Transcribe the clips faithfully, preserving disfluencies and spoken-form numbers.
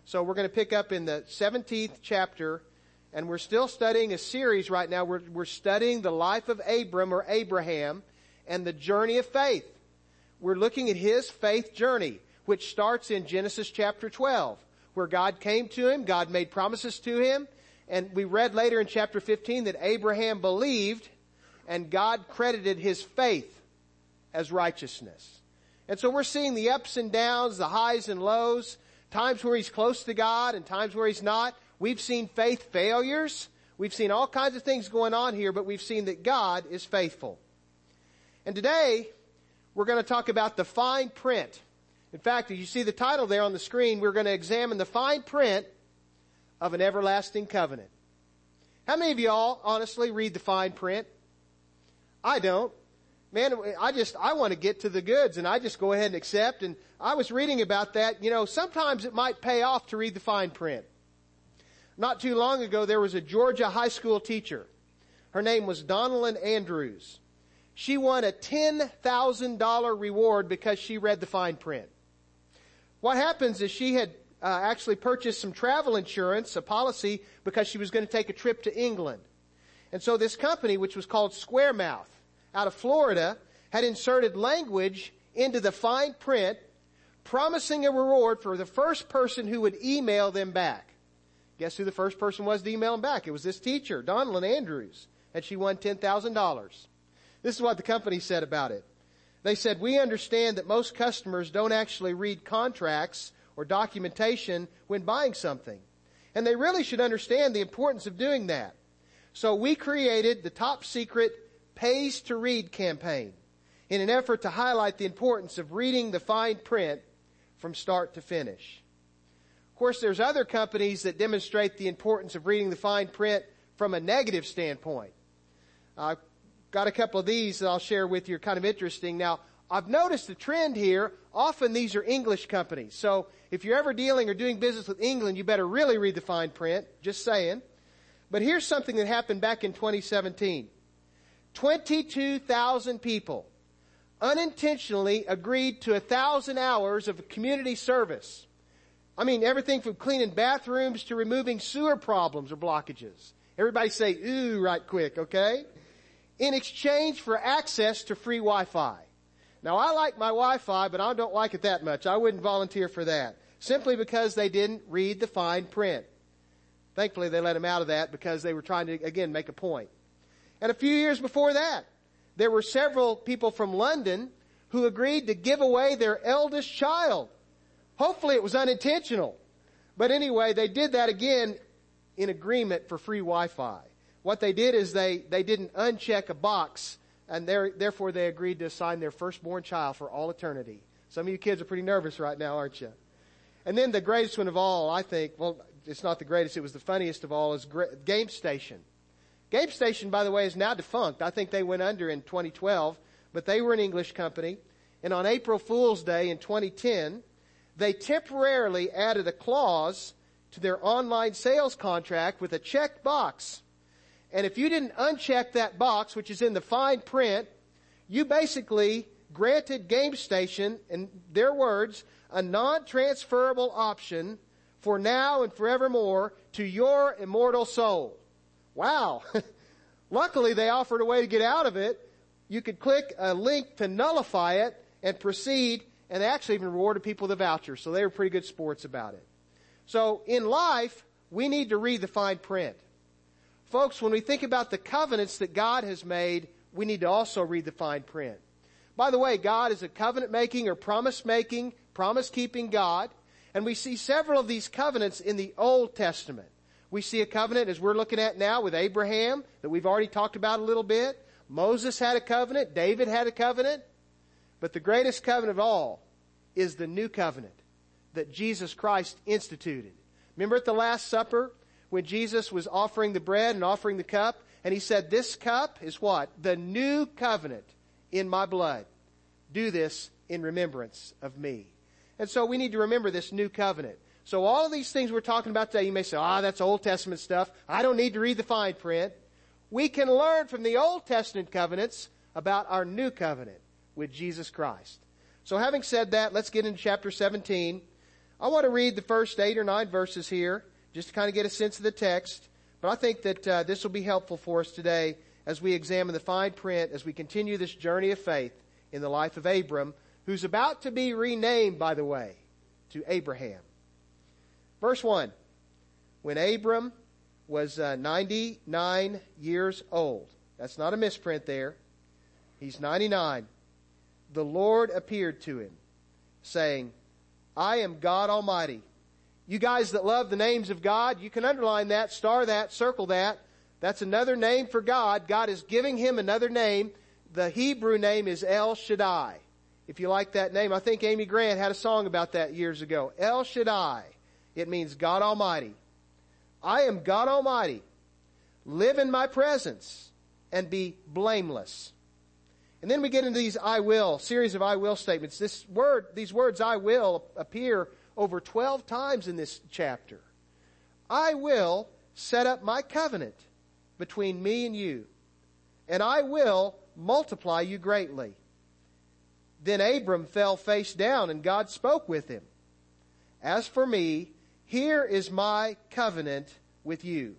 So we're going to pick up in the seventeenth chapter, and we're still studying a series right now. We're, we're studying the life of Abram or Abraham and the journey of faith. We're looking at his faith journey, which starts in Genesis chapter twelve, where God came to him, God made promises to him, and we read later in chapter fifteen that Abraham believed and God credited his faith as righteousness. And so we're seeing the ups and downs, the highs and lows, times where he's close to God and times where he's not. We've seen faith failures. We've seen all kinds of things going on here, but we've seen that God is faithful. And today, we're going to talk about the fine print. In fact, as you see the title there on the screen, we're going to examine the fine print of an everlasting covenant. How many of y'all honestly read the fine print? I don't. Man, I just, I want to get to the goods and I just go ahead and accept. And I was reading about that. You know, sometimes it might pay off to read the fine print. Not too long ago, there was a Georgia high school teacher. Her name was Donalyn Andrews. She won a ten thousand dollars reward because she read the fine print. What happens is she had uh, actually purchased some travel insurance, a policy, because she was going to take a trip to England. And so this company, which was called Squaremouth, out of Florida, had inserted language into the fine print promising a reward for the first person who would email them back. Guess who the first person was to email them back? It was this teacher, Donalyn Andrews, and she won ten thousand dollars. This is what the company said about it. They said, "We understand that most customers don't actually read contracts or documentation when buying something, and they really should understand the importance of doing that. So we created the top secret Pays to Read campaign in an effort to highlight the importance of reading the fine print from start to finish." Of course, there's other companies that demonstrate the importance of reading the fine print from a negative standpoint. I've got a couple of these that I'll share with you, kind of interesting. Now, I've noticed a trend here. Often these are English companies. So if you're ever dealing or doing business with England, you better really read the fine print. Just saying. But here's something that happened back in twenty seventeen. twenty-two thousand people unintentionally agreed to one thousand hours of community service. I mean, everything from cleaning bathrooms to removing sewer problems or blockages. Everybody say, ooh, right quick, okay? In exchange for access to free Wi-Fi. Now, I like my Wi-Fi, but I don't like it that much. I wouldn't volunteer for that. Simply because they didn't read the fine print. Thankfully, they let them out of that because they were trying to, again, make a point. And a few years before that, there were several people from London who agreed to give away their eldest child. Hopefully it was unintentional. But anyway, they did that again in agreement for free Wi-Fi. What they did is they, they didn't uncheck a box, and therefore they agreed to assign their firstborn child for all eternity. Some of you kids are pretty nervous right now, aren't you? And then the greatest one of all, I think, well, it's not the greatest, it was the funniest of all, is Game Station. Game Station, by the way, is now defunct. I think they went under in twenty twelve, but they were an English company. And on April Fool's Day in twenty ten, they temporarily added a clause to their online sales contract with a checked box. And if you didn't uncheck that box, which is in the fine print, you basically granted Game Station, in their words, a non-transferable option for now and forevermore to your immortal soul. Wow. Luckily, they offered a way to get out of it. You could click a link to nullify it and proceed, and they actually even rewarded people with a voucher. So they were pretty good sports about it. So in life, we need to read the fine print. Folks, when we think about the covenants that God has made, we need to also read the fine print. By the way, God is a covenant-making or promise-making, promise-keeping God. And we see several of these covenants in the Old Testament. We see a covenant, as we're looking at now, with Abraham, that we've already talked about a little bit. Moses had a covenant. David had a covenant. But the greatest covenant of all is the new covenant that Jesus Christ instituted. Remember at the Last Supper, when Jesus was offering the bread and offering the cup, and he said, "This cup is what? The new covenant in my blood. Do this in remembrance of me." And so we need to remember this new covenant. So all of these things we're talking about today, you may say, ah, that's Old Testament stuff. I don't need to read the fine print. We can learn from the Old Testament covenants about our new covenant with Jesus Christ. So having said that, let's get into chapter seventeen. I want to read the first eight or nine verses here, just to kind of get a sense of the text. But I think that uh, this will be helpful for us today as we examine the fine print, as we continue this journey of faith in the life of Abram, who's about to be renamed, by the way, to Abraham. Verse one. When Abram was uh, ninety-nine years old. That's not a misprint there. He's ninety-nine. The Lord appeared to him, saying, I am God Almighty. You guys that love the names of God, you can underline that, star that, circle that. That's another name for God. God is giving him another name. The Hebrew name is El Shaddai. If you like that name, I think Amy Grant had a song about that years ago. El Shaddai. It means God Almighty. I am God Almighty. Live in my presence and be blameless. And then we get into these I will, series of I will statements. This word, these words I will appear over twelve times in this chapter. I will set up my covenant between me and you, and I will multiply you greatly. Then Abram fell face down, and God spoke with him. As for me, here is my covenant with you.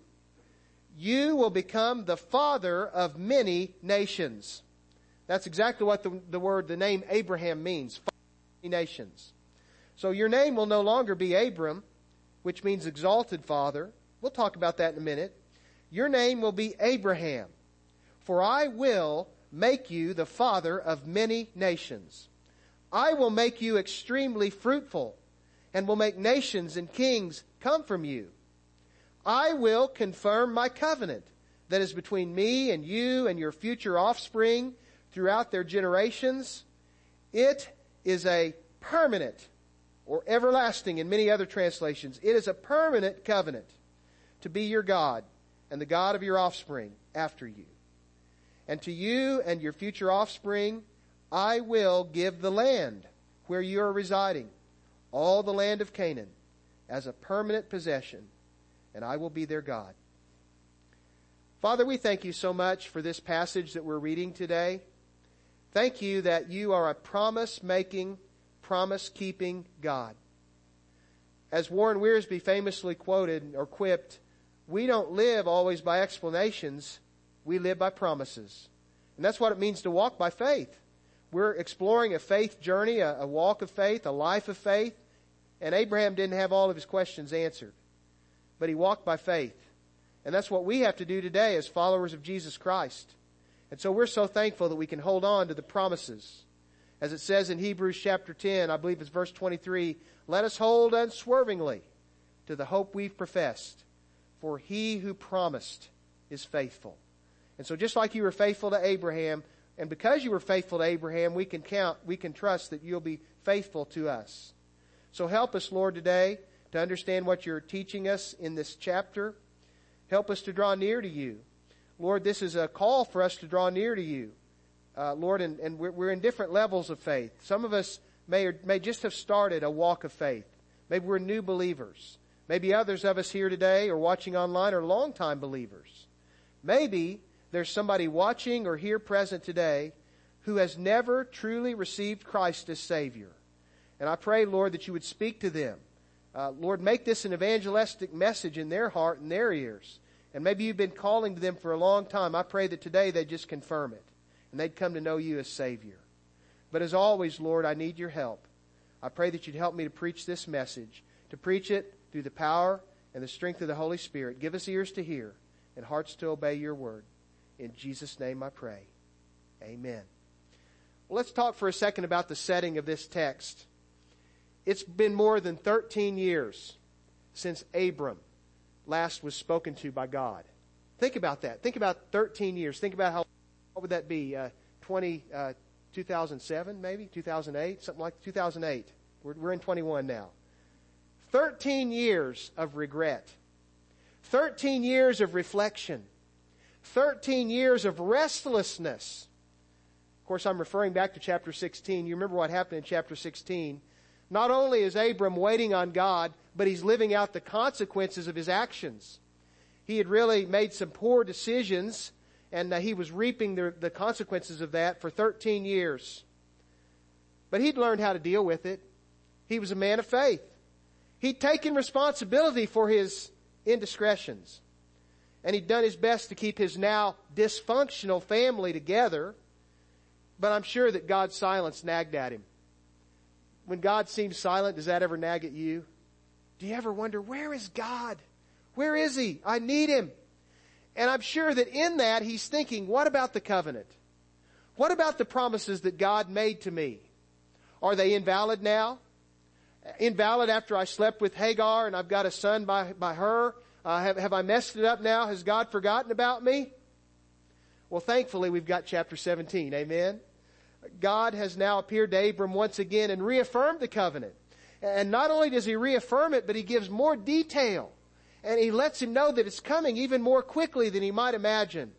You will become the father of many nations. That's exactly what the, the word, the name Abraham means. Father of many nations. So your name will no longer be Abram, which means exalted father. We'll talk about that in a minute. Your name will be Abraham. For I will make you the father of many nations. I will make you extremely fruitful, and will make nations and kings come from you. I will confirm my covenant that is between me and you and your future offspring throughout their generations. It is a permanent or everlasting in many other translations. It is a permanent covenant to be your God and the God of your offspring after you. And to you and your future offspring, I will give the land where you are residing, all the land of Canaan, as a permanent possession, and I will be their God. Father, we thank you so much for this passage that we're reading today. Thank you that you are a promise-making, promise-keeping God. As Warren Wiersbe famously quoted or quipped, we don't live always by explanations, we live by promises. And that's what it means to walk by faith. We're exploring a faith journey, a, a walk of faith, a life of faith. And Abraham didn't have all of his questions answered. But he walked by faith. And that's what we have to do today as followers of Jesus Christ. And so we're so thankful that we can hold on to the promises. As it says in Hebrews chapter ten, I believe it's verse twenty-three, let us hold unswervingly to the hope we've professed. For he who promised is faithful. And so just like you were faithful to Abraham, and because you were faithful to Abraham, we can count, we can trust that you'll be faithful to us. So help us, Lord, today to understand what you're teaching us in this chapter. Help us to draw near to you. Lord, this is a call for us to draw near to you. Uh, Lord, and, and we're, we're in different levels of faith. Some of us may, or may just have started a walk of faith. Maybe we're new believers. Maybe others of us here today or watching online are longtime believers. Maybe there's somebody watching or here present today who has never truly received Christ as Savior. And I pray, Lord, that you would speak to them. Uh, Lord, make this an evangelistic message in their heart and their ears. And maybe you've been calling to them for a long time. I pray that today they just confirm it. And they'd come to know you as Savior. But as always, Lord, I need your help. I pray that you'd help me to preach this message. To preach it through the power and the strength of the Holy Spirit. Give us ears to hear and hearts to obey your word. In Jesus' name I pray. Amen. Well, let's talk for a second about the setting of this text. It's been more than thirteen years since Abram last was spoken to by God. Think about that. Think about thirteen years. Think about how, what would that be? Uh, twenty, uh, two thousand seven maybe? two thousand eight? Something like two thousand eight. We're, we're in twenty-one now. thirteen years of regret. thirteen years of reflection. thirteen years of restlessness. Of course, I'm referring back to chapter sixteen. You remember what happened in chapter sixteen. Not only is Abram waiting on God, but he's living out the consequences of his actions. He had really made some poor decisions, and uh, he was reaping the, the consequences of that for thirteen years. But he'd learned how to deal with it. He was a man of faith. He'd taken responsibility for his indiscretions. And he'd done his best to keep his now dysfunctional family together. But I'm sure that God's silence nagged at him. When God seems silent, does that ever nag at you? Do you ever wonder, where is God? Where is He? I need Him. And I'm sure that in that he's thinking, what about the covenant? What about the promises that God made to me? Are they invalid now? Invalid after I slept with Hagar and I've got a son by, by her? Uh, have, have I messed it up now? Has God forgotten about me? Well, thankfully we've got chapter seventeen. Amen. God has now appeared to Abram once again and reaffirmed the covenant. And not only does He reaffirm it, but He gives more detail. And He lets him know that it's coming even more quickly than he might imagine.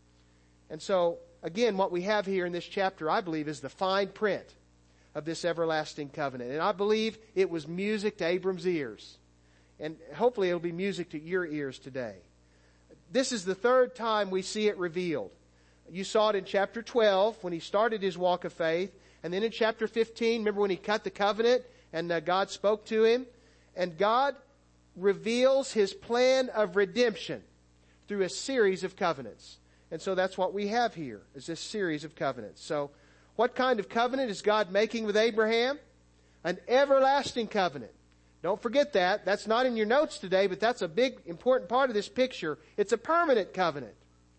And so, again, what we have here in this chapter, I believe, is the fine print of this everlasting covenant. And I believe it was music to Abram's ears. And hopefully it'll be music to your ears today. This is the third time we see it revealed. You saw it in chapter twelve when he started his walk of faith. And then in chapter fifteen, remember when he cut the covenant and uh, God spoke to him? And God reveals His plan of redemption through a series of covenants. And so that's what we have here, is this series of covenants. So what kind of covenant is God making with Abraham? An everlasting covenant. Don't forget that. That's not in your notes today, but that's a big, important part of this picture. It's a permanent covenant.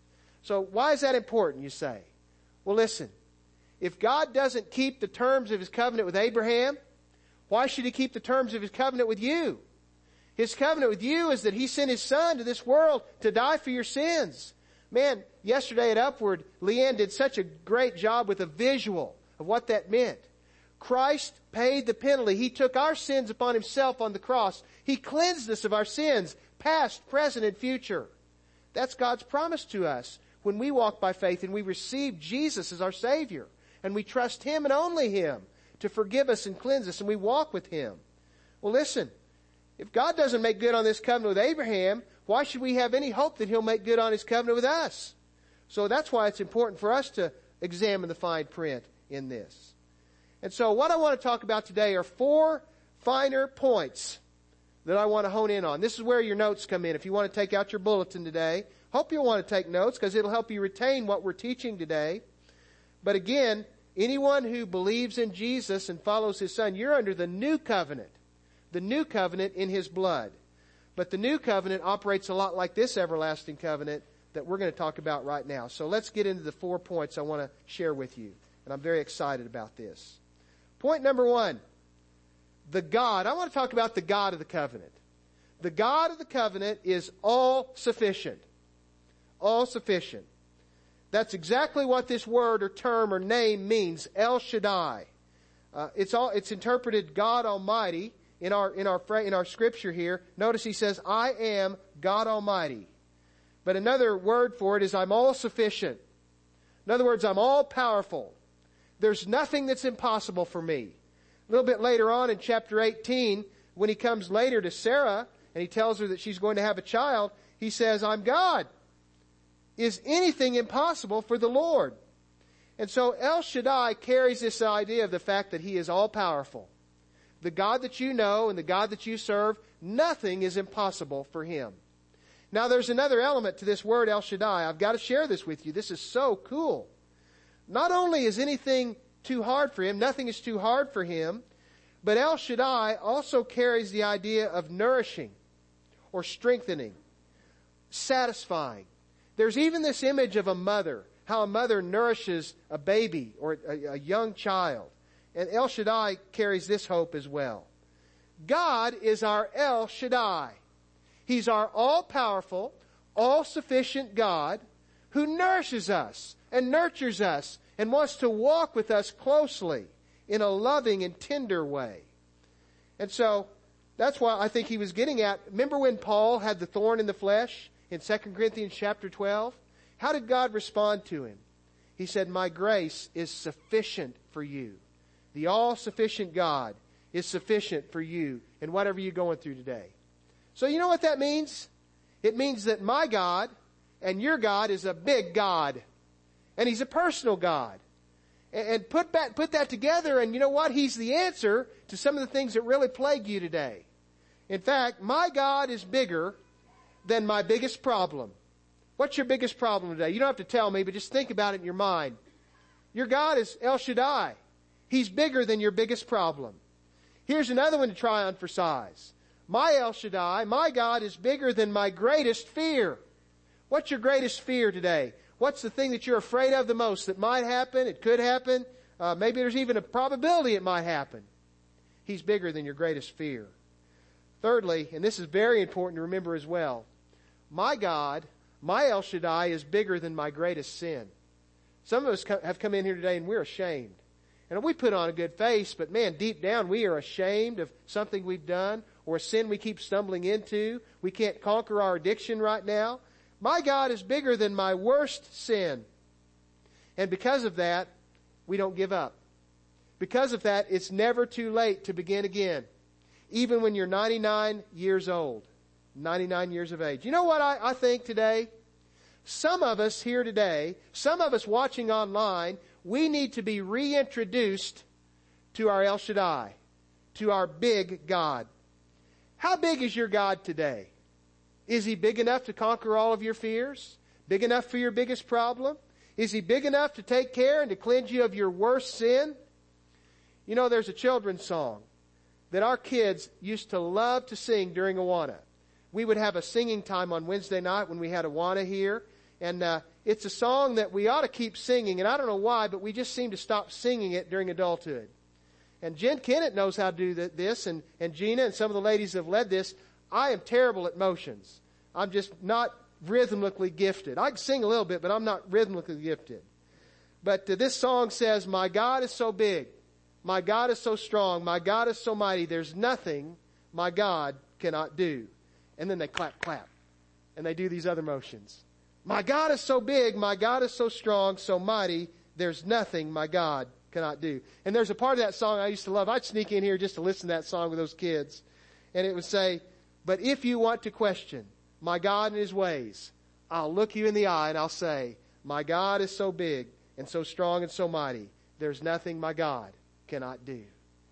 So why is that important, you say? Well, listen. If God doesn't keep the terms of His covenant with Abraham, why should He keep the terms of His covenant with you? His covenant with you is that He sent His Son to this world to die for your sins. Man, yesterday at Upward, Leanne did such a great job with a visual of what that meant. Christ paid the penalty. He took our sins upon Himself on the cross. He cleansed us of our sins, past, present, and future. That's God's promise to us when we walk by faith and we receive Jesus as our Savior. And we trust Him and only Him to forgive us and cleanse us, and we walk with Him. Well, listen. If God doesn't make good on this covenant with Abraham, why should we have any hope that He'll make good on His covenant with us? So that's why it's important for us to examine the fine print in this. And so what I want to talk about today are four finer points that I want to hone in on. This is where your notes come in. If you want to take out your bulletin today, hope you'll want to take notes because it'll help you retain what we're teaching today. But again, anyone who believes in Jesus and follows His Son, you're under the new covenant. The new covenant in His blood. But the new covenant operates a lot like this everlasting covenant that we're going to talk about right now. So let's get into the four points I want to share with you. And I'm very excited about this. Point number one. The God. I want to talk about the God of the covenant. The God of the covenant is all sufficient. All sufficient. That's exactly what this word or term or name means. El Shaddai. Uh, it's all, it's interpreted God Almighty. In our, in our, in our scripture here, notice He says, I am God Almighty. But another word for it is I'm all sufficient. In other words, I'm all powerful. There's nothing that's impossible for me. A little bit later on in chapter eighteen, when He comes later to Sarah and He tells her that she's going to have a child, He says, I'm God. Is anything impossible for the Lord? And so El Shaddai carries this idea of the fact that He is all powerful. The God that you know and the God that you serve, nothing is impossible for Him. Now there's another element to this word El Shaddai. I've got to share this with you. This is so cool. Not only is anything too hard for Him, nothing is too hard for Him, but El Shaddai also carries the idea of nourishing or strengthening, satisfying. There's even this image of a mother, how a mother nourishes a baby or a, a young child. And El Shaddai carries this hope as well. God is our El Shaddai. He's our all-powerful, all-sufficient God who nourishes us and nurtures us and wants to walk with us closely in a loving and tender way. And so that's why I think he was getting at, remember when Paul had the thorn in the flesh in Second Corinthians chapter twelve? How did God respond to him? He said, my grace is sufficient for you. The all-sufficient God is sufficient for you in whatever you're going through today. So you know what that means? It means that my God and your God is a big God. And He's a personal God. And put that, put that together and you know what? He's the answer to some of the things that really plague you today. In fact, my God is bigger than my biggest problem. What's your biggest problem today? You don't have to tell me, but just think about it in your mind. Your God is El Shaddai. He's bigger than your biggest problem. Here's another one to try on for size. My El Shaddai, my God is bigger than my greatest fear. What's your greatest fear today? What's the thing that you're afraid of the most that might happen? It could happen. Uh, maybe there's even a probability it might happen. He's bigger than your greatest fear. Thirdly, and this is very important to remember as well, my God, my El Shaddai is bigger than my greatest sin. Some of us have come in here today and we're ashamed. And we put on a good face, but man, deep down we are ashamed of something we've done or a sin we keep stumbling into. We can't conquer our addiction right now. My God is bigger than my worst sin. And because of that, we don't give up. Because of that, it's never too late to begin again. Even when you're ninety-nine years old, ninety-nine years of age. You know what I, I think today? Some of us here today, some of us watching online, we need to be reintroduced to our El Shaddai, to our big God. How big is your God today? Is He big enough to conquer all of your fears? Big enough for your biggest problem? Is He big enough to take care and to cleanse you of your worst sin? You know, there's a children's song that our kids used to love to sing during Awana. We would have a singing time on Wednesday night when we had Awana here. And uh, it's a song that we ought to keep singing. And I don't know why, but we just seem to stop singing it during adulthood. And Jen Kennett knows how to do this. And, and Gina and some of the ladies have led this. I am terrible at motions. I'm just not rhythmically gifted. I can sing a little bit, but I'm not rhythmically gifted. But uh, this song says, my God is so big. My God is so strong. My God is so mighty. There's nothing my God cannot do. And then they clap, clap. And they do these other motions. My God is so big. My God is so strong, so mighty. There's nothing my God cannot do. And there's a part of that song I used to love. I'd sneak in here just to listen to that song with those kids. And it would say, but if you want to question my God and His ways, I'll look you in the eye and I'll say, my God is so big and so strong and so mighty. There's nothing my God cannot do.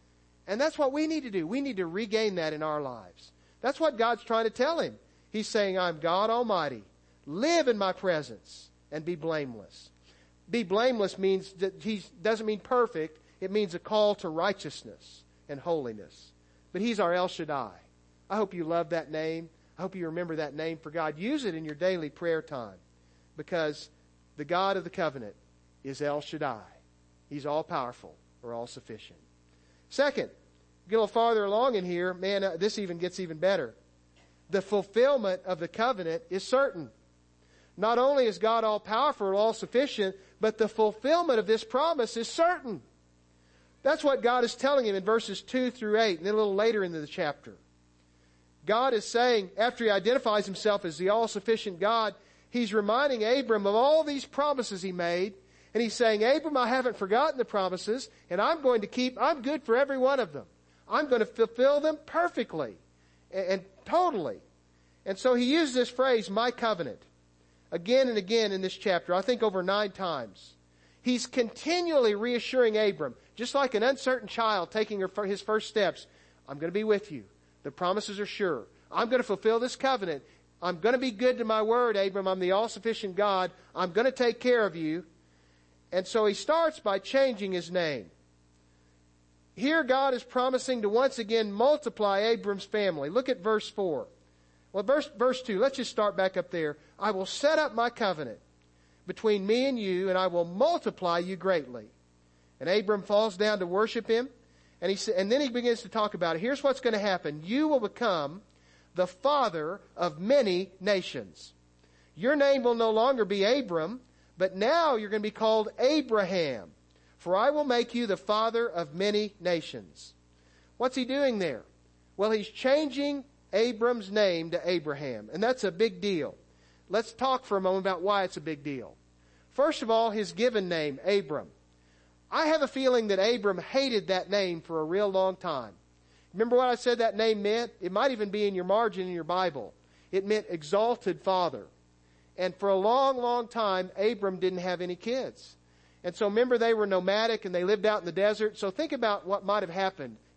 And that's what we need to do. We need to regain that in our lives. That's what God's trying to tell him. He's saying, I'm God Almighty. Live in my presence and be blameless. Be blameless means that He doesn't mean perfect. It means a call to righteousness and holiness. But He's our El Shaddai. I hope you love that name. I hope you remember that name for God. Use it in your daily prayer time, because the God of the covenant is El Shaddai. He's all powerful or all sufficient. Second, get a little farther along in here, man, uh, this even gets even better. The fulfillment of the covenant is certain. Not only is God all powerful or all sufficient, but the fulfillment of this promise is certain. That's what God is telling him in verses two through eight, and then a little later into the chapter. God is saying, after He identifies Himself as the all-sufficient God, He's reminding Abram of all these promises He made. And He's saying, Abram, I haven't forgotten the promises, and I'm going to keep, I'm good for every one of them. I'm going to fulfill them perfectly and, and totally. And so He uses this phrase, my covenant, again and again in this chapter, I think over nine times. He's continually reassuring Abram, just like an uncertain child taking her, his first steps. I'm going to be with you. The promises are sure. I'm going to fulfill this covenant. I'm going to be good to my word, Abram. I'm the all-sufficient God. I'm going to take care of you. And so He starts by changing His name. Here God is promising to once again multiply Abram's family. Look at verse four. Well, verse, verse two, let's just start back up there. I will set up my covenant between me and you, and I will multiply you greatly. And Abram falls down to worship Him. And, he, and then he begins to talk about it. Here's what's going to happen. You will become the father of many nations. Your name will no longer be Abram, but now you're going to be called Abraham. For I will make you the father of many nations. What's he doing there? Well, he's changing Abram's name to Abraham. And that's a big deal. Let's talk for a moment about why it's a big deal. First of all, his given name, Abram. I have a feeling that Abram hated that name for a real long time. Remember what I said that name meant? It might even be in your margin in your Bible. It meant exalted father. And for a long, long time, Abram didn't have any kids. And so remember, they were nomadic and they lived out in the desert. So think about what might have happened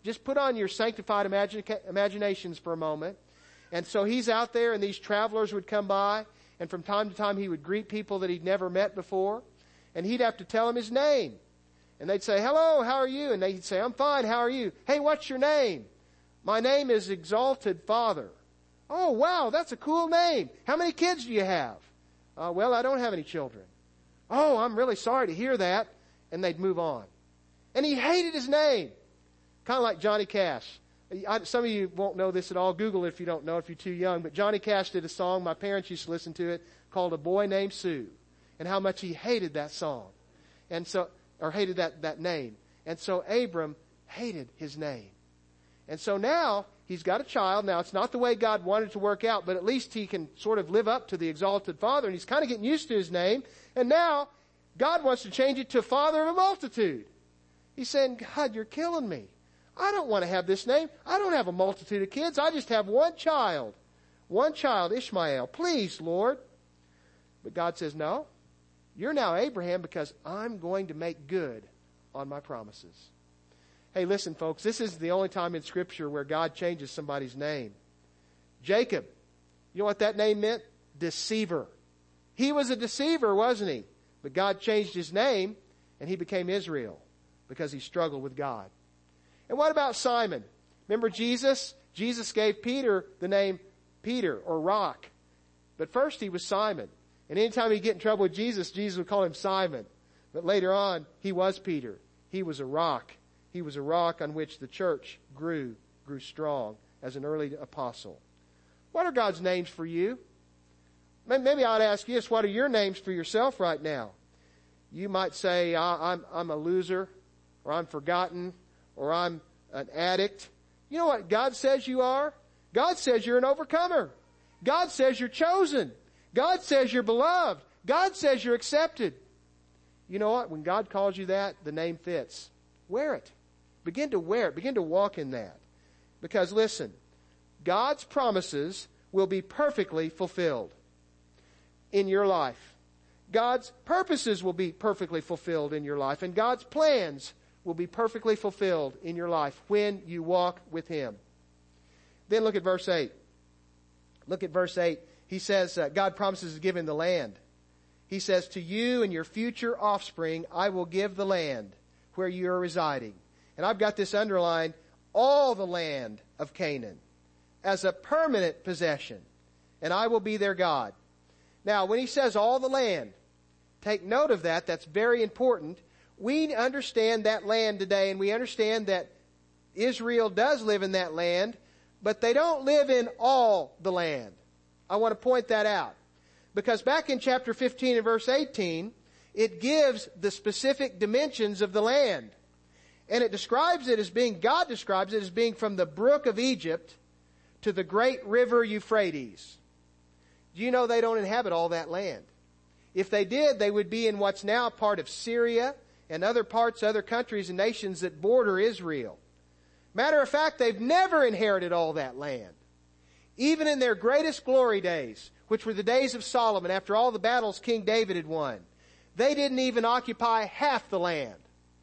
just put on your sanctified imagine, imaginations for a moment. And so he's out there, and these travelers would come by, and from time to time he would greet people that he'd never met before, and he'd have to tell them his name. And they'd say, hello, how are you? And they'd say, I'm fine, how are you? Hey, what's your name? My name is Exalted Father. Oh, wow, that's a cool name. How many kids do you have? Uh, well, I don't have any children. Oh, I'm really sorry to hear that. And they'd move on. And he hated his name. Kind of like Johnny Cash. I, some of you won't know this at all. Google it if you don't know, if you're too young. But Johnny Cash did a song, my parents used to listen to it, called A Boy Named Sue. And how much he hated that song. And so, or hated that, that name. And so Abram hated his name. And so now, he's got a child. Now, it's not the way God wanted it to work out, but at least he can sort of live up to the Exalted Father. And he's kind of getting used to his name. And now, God wants to change it to Father of a Multitude. He's saying, God, you're killing me. I don't want to have this name. I don't have a multitude of kids. I just have one child. One child, Ishmael. Please, Lord. But God says, no. You're now Abraham because I'm going to make good on my promises. Hey, listen, folks. This is the only time in Scripture where God changes somebody's name. Jacob. You know what that name meant? Deceiver. He was a deceiver, wasn't he? But God changed his name and he became Israel because he struggled with God. And what about Simon? Remember Jesus? Jesus gave Peter the name Peter or Rock. But first he was Simon. And anytime he'd get in trouble with Jesus, Jesus would call him Simon. But later on, he was Peter. He was a rock. He was a rock on which the church grew, grew strong as an early apostle. What are God's names for you? Maybe I'd ask you this, what are your names for yourself right now? You might say, I'm, I'm a loser, or I'm forgotten, or I'm an addict. You know what God says you are? God says you're an overcomer. God says you're chosen. God says you're beloved. God says you're accepted. You know what? When God calls you that, the name fits. Wear it. Begin to wear it. Begin to walk in that. Because listen, God's promises will be perfectly fulfilled in your life. God's purposes will be perfectly fulfilled in your life. And God's plans will be perfectly fulfilled in your life when you walk with Him. Then look at verse eight. Look at verse eight. He says, uh, God promises to give him the land. He says, to you and your future offspring, I will give the land where you are residing. And I've got this underlined, all the land of Canaan as a permanent possession. And I will be their God. Now, when he says all the land, take note of that. That's very important. We understand that land today, and we understand that Israel does live in that land, but they don't live in all the land. I want to point that out. Because back in chapter fifteen and verse eighteen, it gives the specific dimensions of the land. And it describes it as being, God describes it as being from the brook of Egypt to the great river Euphrates. Do you know they don't inhabit all that land? If they did, they would be in what's now part of Syria and other parts, other countries and nations that border Israel. Matter of fact, they've never inherited all that land. Even in their greatest glory days, which were the days of Solomon, after all the battles King David had won, they didn't even occupy half the land.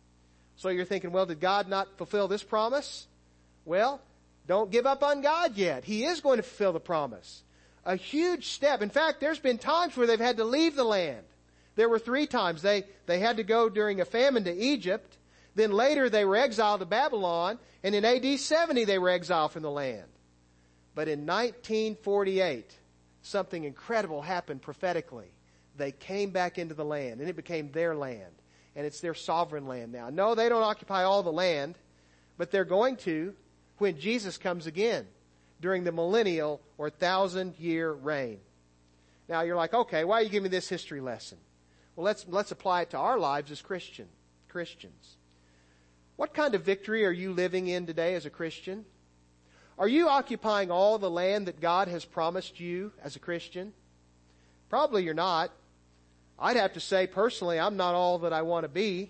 So you're thinking, well, did God not fulfill this promise? Well, don't give up on God yet. He is going to fulfill the promise. A huge step. In fact, there's been times where they've had to leave the land. There were three times. They, they had to go during a famine to Egypt. Then later they were exiled to Babylon. And in A D seventy they were exiled from the land. But in nineteen forty-eight, something incredible happened prophetically. They came back into the land, and it became their land. And it's their sovereign land now. No, they don't occupy all the land, but they're going to when Jesus comes again during the millennial or thousand-year reign. Now, you're like, okay, why are you giving me this history lesson? Well, let's, let's apply it to our lives as Christian, Christians. What kind of victory are you living in today as a Christian? Are you occupying all the land that God has promised you as a Christian? Probably you're not. I'd have to say personally, I'm not all that I want to be.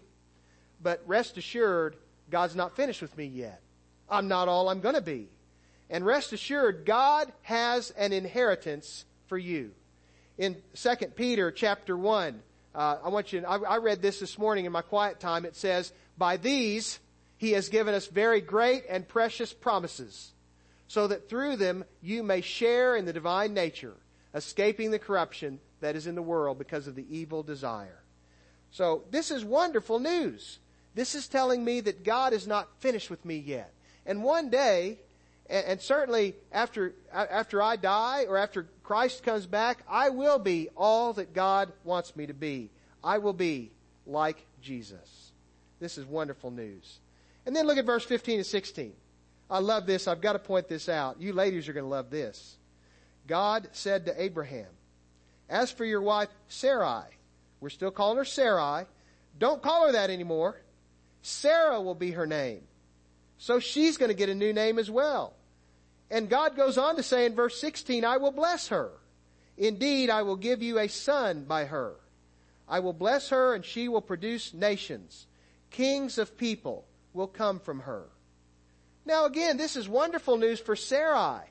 But rest assured, God's not finished with me yet. I'm not all I'm going to be. And rest assured, God has an inheritance for you. In Second Peter chapter one, uh, I want you to, I, I read this this morning in my quiet time. It says, by these, He has given us very great and precious promises, so that through them you may share in the divine nature, escaping the corruption that is in the world because of the evil desire. So this is wonderful news. This is telling me that God is not finished with me yet. And one day, and certainly after, after I die or after Christ comes back, I will be all that God wants me to be. I will be like Jesus. This is wonderful news. And then look at verse fifteen and sixteen. I love this. I've got to point this out. You ladies are going to love this. God said to Abraham, as for your wife Sarai, we're still calling her Sarai, don't call her that anymore. Sarah will be her name. So she's going to get a new name as well. And God goes on to say in verse sixteen, I will bless her. Indeed, I will give you a son by her. I will bless her, and she will produce nations. Kings of people will come from her. Now again, this is wonderful news for Sarai.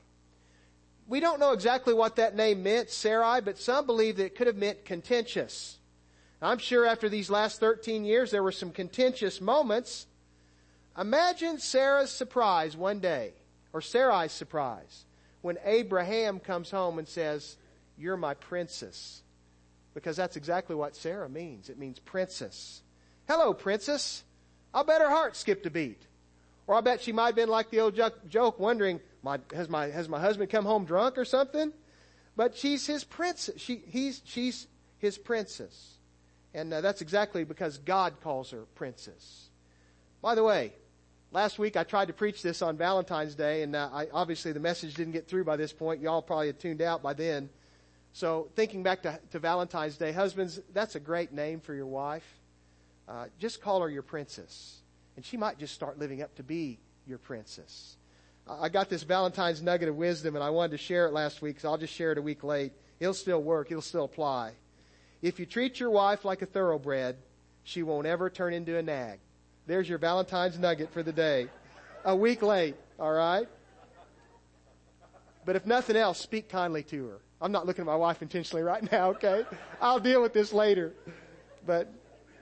We don't know exactly what that name meant, Sarai, but some believe that it could have meant contentious. I'm sure after these last thirteen years there were some contentious moments. Imagine Sarah's surprise one day, or Sarai's surprise, when Abraham comes home and says, you're my princess. Because that's exactly what Sarah means. It means princess. Hello, princess. I'll bet her heart skipped a beat. Or I bet she might have been like the old joke, wondering, my, has my has my husband come home drunk or something? But she's his princess. She, he's, she's his princess. And uh, that's exactly because God calls her princess. By the way, last week I tried to preach this on Valentine's Day, and uh, I, obviously the message didn't get through by this point. Y'all probably had tuned out by then. So thinking back to, to Valentine's Day, husbands, that's a great name for your wife. Uh, just call her your princess. And she might just start living up to be your princess. I got this Valentine's nugget of wisdom, and I wanted to share it last week, so I'll just share it a week late. It'll still work. It'll still apply. If you treat your wife like a thoroughbred, she won't ever turn into a nag. There's your Valentine's nugget for the day. A week late, all right? But if nothing else, speak kindly to her. I'm not looking at my wife intentionally right now, okay? I'll deal with this later. But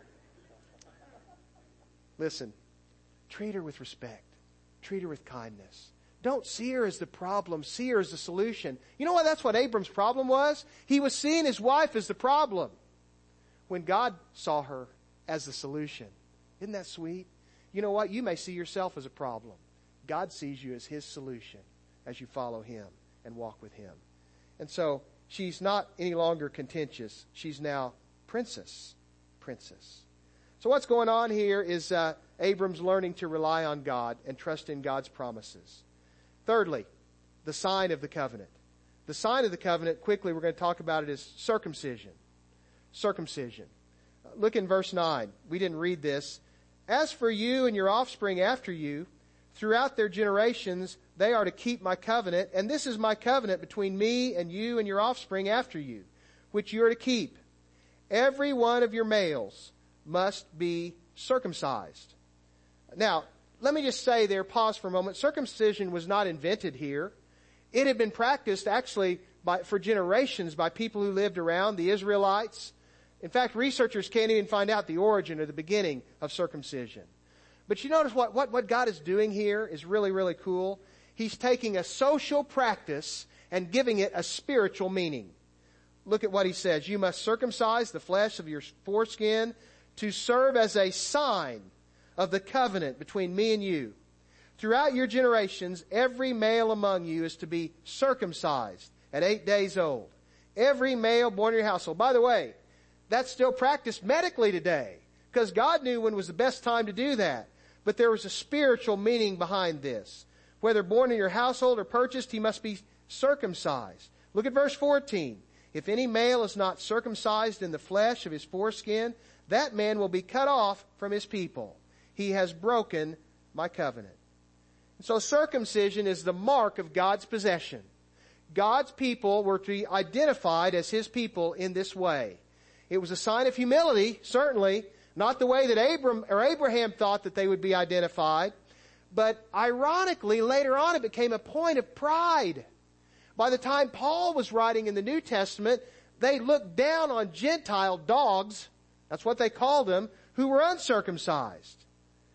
listen, treat her with respect. Treat her with kindness. Don't see her as the problem. See her as the solution. You know what? That's what Abram's problem was. He was seeing his wife as the problem when God saw her as the solution. Isn't that sweet? You know what? You may see yourself as a problem. God sees you as His solution as you follow Him and walk with Him. And so she's not any longer contentious. She's now princess. Princess. So what's going on here is uh, Abram's learning to rely on God and trust in God's promises. Thirdly, the sign of the covenant. The sign of the covenant, quickly we're going to talk about it, is circumcision. Circumcision. Uh, look in verse nine. We didn't read this. As for you and your offspring after you, throughout their generations, they are to keep my covenant, and this is my covenant between me and you and your offspring after you, which you are to keep. Every one of your males must be circumcised. Now, let me just say there, pause for a moment. Circumcision was not invented here. It had been practiced actually by, for generations by people who lived around, the Israelites. In fact, researchers can't even find out the origin or the beginning of circumcision. But you notice what, what, what God is doing here is really, really cool. He's taking a social practice and giving it a spiritual meaning. Look at what He says. You must circumcise the flesh of your foreskin to serve as a sign of the covenant between me and you. Throughout your generations, every male among you is to be circumcised at eight days old. Every male born in your household. By the way, that's still practiced medically today, because God knew when was the best time to do that. But there was a spiritual meaning behind this. Whether born in your household or purchased, he must be circumcised. Look at verse fourteen. If any male is not circumcised in the flesh of his foreskin, that man will be cut off from his people. He has broken my covenant. And so circumcision is the mark of God's possession. God's people were to be identified as His people in this way. It was a sign of humility, certainly, not the way that Abram or Abraham thought that they would be identified. But ironically, later on it became a point of pride. By the time Paul was writing in the New Testament, they looked down on Gentile dogs, that's what they called them, who were uncircumcised.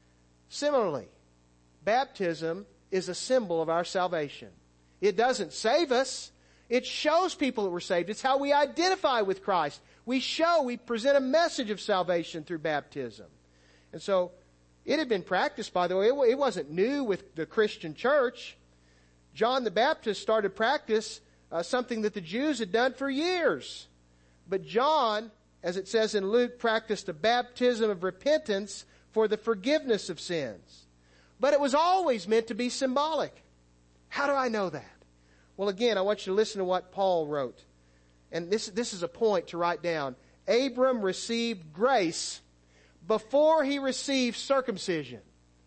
Similarly, baptism is a symbol of our salvation. It doesn't save us. It shows people that we're saved. It's how we identify with Christ. We show, we present a message of salvation through baptism. And so, it had been practiced, by the way. It wasn't new with the Christian church. John the Baptist started practice, uh, something that the Jews had done for years. But John, as it says in Luke, practiced a baptism of repentance for the forgiveness of sins. But it was always meant to be symbolic. How do I know that? Well, again, I want you to listen to what Paul wrote. And this, this is a point to write down. Abram received grace before he received circumcision.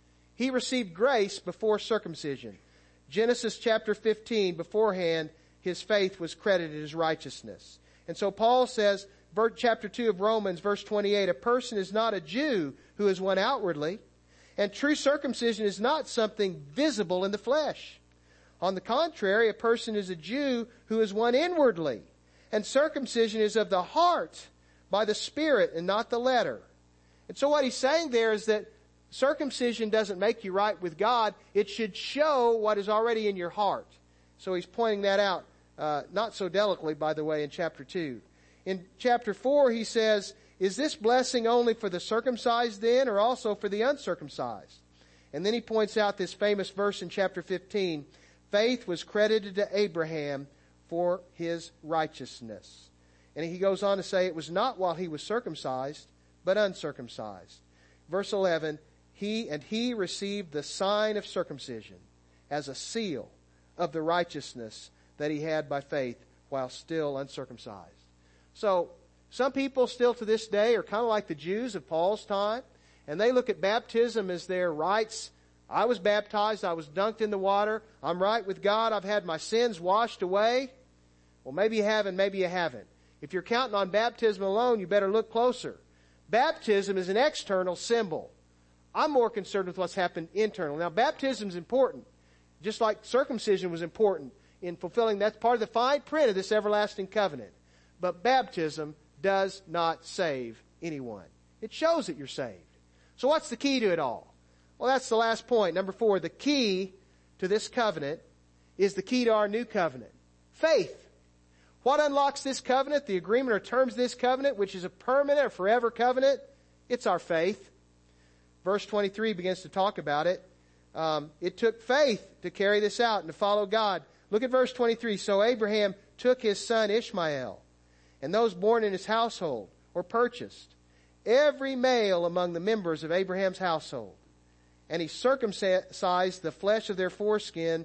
He received grace before circumcision. Genesis chapter fifteen, beforehand, his faith was credited as righteousness. And so Paul says, chapter two of Romans, verse twenty-eight, a person is not a Jew who is one outwardly, and true circumcision is not something visible in the flesh. On the contrary, a person is a Jew who is one inwardly, and circumcision is of the heart by the Spirit and not the letter. And so what he's saying there is that circumcision doesn't make you right with God. It should show what is already in your heart. So he's pointing that out, uh, not so delicately, by the way, in chapter two. In chapter four, he says, is this blessing only for the circumcised then, or also for the uncircumcised? And then he points out this famous verse in chapter fifteen, faith was credited to Abraham for his righteousness. And he goes on to say, it was not while he was circumcised, but uncircumcised. Verse eleven, he and he received the sign of circumcision as a seal of the righteousness that he had by faith while still uncircumcised. So, some people still to this day are kind of like the Jews of Paul's time, and they look at baptism as their rights. I was baptized, I was dunked in the water, I'm right with God, I've had my sins washed away. Well, maybe you haven't, maybe you haven't. If you're counting on baptism alone, you better look closer. Baptism is an external symbol. I'm more concerned with what's happened internal. Now, baptism is important, just like circumcision was important in fulfilling, that's part of the fine print of this everlasting covenant. But baptism does not save anyone. It shows that you're saved. So what's the key to it all? Well, that's the last point. Number four, the key to this covenant is the key to our new covenant. Faith. What unlocks this covenant, the agreement or terms of this covenant, which is a permanent or forever covenant? It's our faith. Verse twenty-three begins to talk about it. Um, it took faith to carry this out and to follow God. Look at verse twenty-three. So Abraham took his son Ishmael, and those born in his household were purchased, every male among the members of Abraham's household. And he circumcised the flesh of their foreskin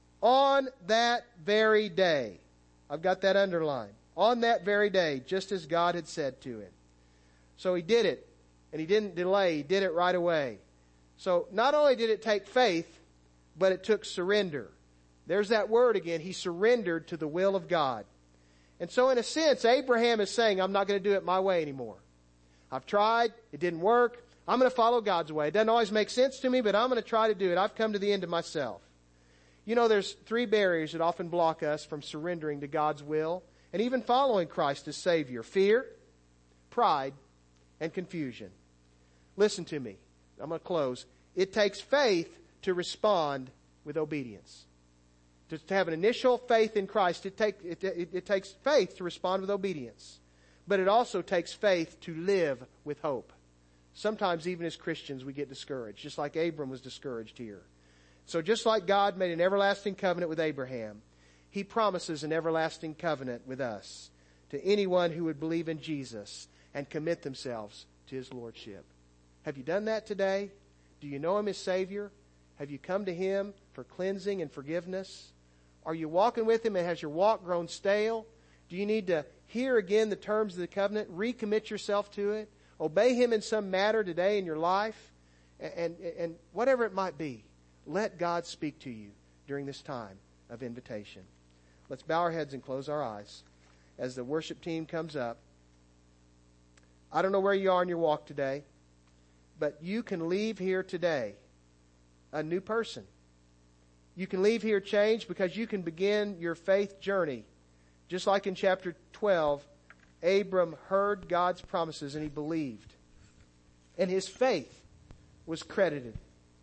on that very day. I've got that underlined. On that very day, just as God had said to him. So he did it, and he didn't delay. He did it right away. So not only did it take faith, but it took surrender. There's that word again. He surrendered to the will of God. And so in a sense, Abraham is saying, I'm not going to do it my way anymore. I've tried. It didn't work. I'm going to follow God's way. It doesn't always make sense to me, but I'm going to try to do it. I've come to the end of myself. You know, there's three barriers that often block us from surrendering to God's will and even following Christ as Savior. Fear, pride, and confusion. Listen to me. I'm going to close. It takes faith to respond with obedience. To, to have an initial faith in Christ, it, take, it, it, it takes faith to respond with obedience. But it also takes faith to live with hope. Sometimes even as Christians we get discouraged, just like Abram was discouraged here. So just like God made an everlasting covenant with Abraham, He promises an everlasting covenant with us to anyone who would believe in Jesus and commit themselves to His Lordship. Have you done that today? Do you know Him as Savior? Have you come to Him for cleansing and forgiveness? Are you walking with Him and has your walk grown stale? Do you need to hear again the terms of the covenant? Recommit yourself to it? Obey Him in some matter today in your life? And, and, and whatever it might be, let God speak to you during this time of invitation. Let's bow our heads and close our eyes as the worship team comes up. I don't know where you are in your walk today, but you can leave here today a new person. You can leave here changed because you can begin your faith journey. Just like in chapter twelve, Abram heard God's promises and he believed. And his faith was credited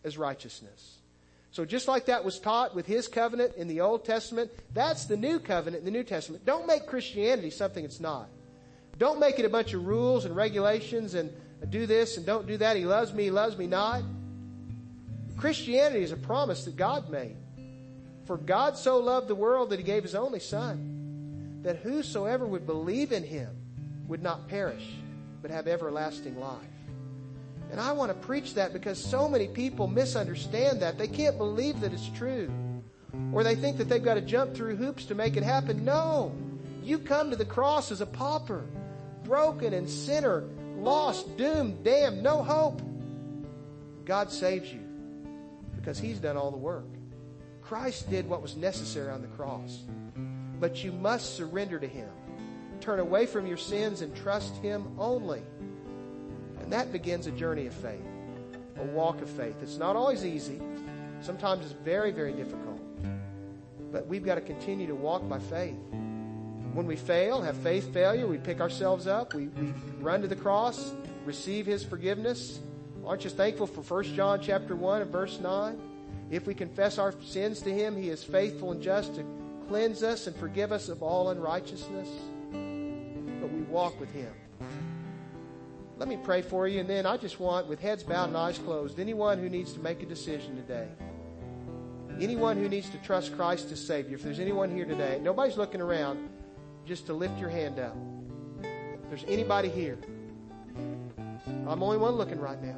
as righteousness. So just like that was taught with His covenant in the Old Testament, that's the new covenant in the New Testament. Don't make Christianity something it's not. Don't make it a bunch of rules and regulations and do this and don't do that. He loves me, He loves me not. Christianity is a promise that God made. For God so loved the world that He gave His only Son, that whosoever would believe in Him would not perish, but have everlasting life. And I want to preach that because so many people misunderstand that. They can't believe that it's true. Or they think that they've got to jump through hoops to make it happen. No. You come to the cross as a pauper, broken and sinner, lost, doomed, damned, no hope. God saves you because He's done all the work. Christ did what was necessary on the cross. But you must surrender to Him. Turn away from your sins and trust Him only. And that begins a journey of faith, a walk of faith. It's not always easy. Sometimes it's very, very difficult. But we've got to continue to walk by faith. When we fail, have faith failure, we pick ourselves up, we, we run to the cross, receive His forgiveness. Aren't you thankful for First John chapter one and verse nine? If we confess our sins to Him, He is faithful and just to cleanse us and forgive us of all unrighteousness. But we walk with Him. Let me pray for you, and then I just want, with heads bowed and eyes closed, anyone who needs to make a decision today, anyone who needs to trust Christ as Savior, if there's anyone here today, nobody's looking around, just to lift your hand up. If there's anybody here, I'm the only one looking right now.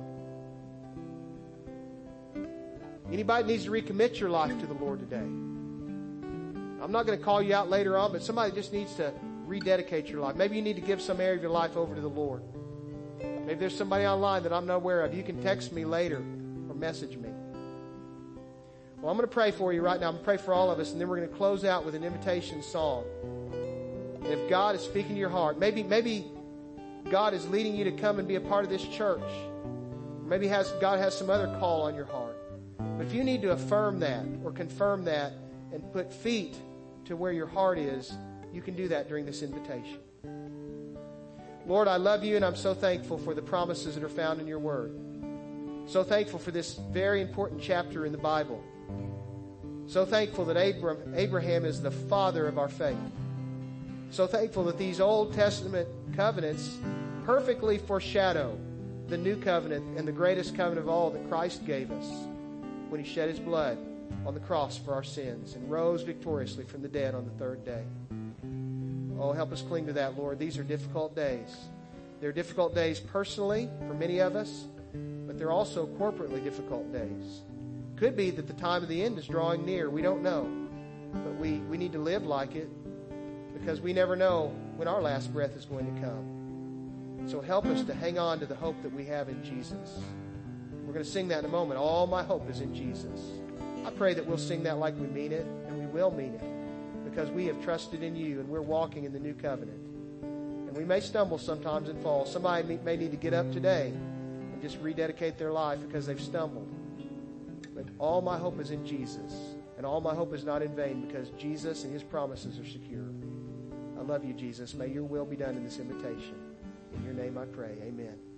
Anybody needs to recommit your life to the Lord today. I'm not going to call you out later on, but somebody just needs to rededicate your life. Maybe you need to give some area of your life over to the Lord. Maybe there's somebody online that I'm not aware of. You can text me later or message me. Well, I'm going to pray for you right now. I'm going to pray for all of us, and then we're going to close out with an invitation song. And if God is speaking to your heart, maybe maybe God is leading you to come and be a part of this church. Maybe has God has some other call on your heart. But if you need to affirm that or confirm that and put feet to where your heart is, you can do that during this invitation. Lord, I love you, and I'm so thankful for the promises that are found in your word. So thankful for this very important chapter in the Bible. So thankful that Abraham is the father of our faith. So thankful that these Old Testament covenants perfectly foreshadow the new covenant and the greatest covenant of all that Christ gave us when He shed His blood on the cross for our sins and rose victoriously from the dead on the third day. Oh, help us cling to that, Lord. These are difficult days. They're difficult days personally for many of us, but they're also corporately difficult days. Could be that the time of the end is drawing near. We don't know. But we, we need to live like it because we never know when our last breath is going to come. So help us to hang on to the hope that we have in Jesus. We're going to sing that in a moment. All my hope is in Jesus. I pray that we'll sing that like we mean it, and we will mean it. Because we have trusted in you and we're walking in the new covenant. And we may stumble sometimes and fall. Somebody may need to get up today and just rededicate their life because they've stumbled. But all my hope is in Jesus. And all my hope is not in vain because Jesus and His promises are secure. I love you, Jesus. May your will be done in this invitation. In your name I pray. Amen.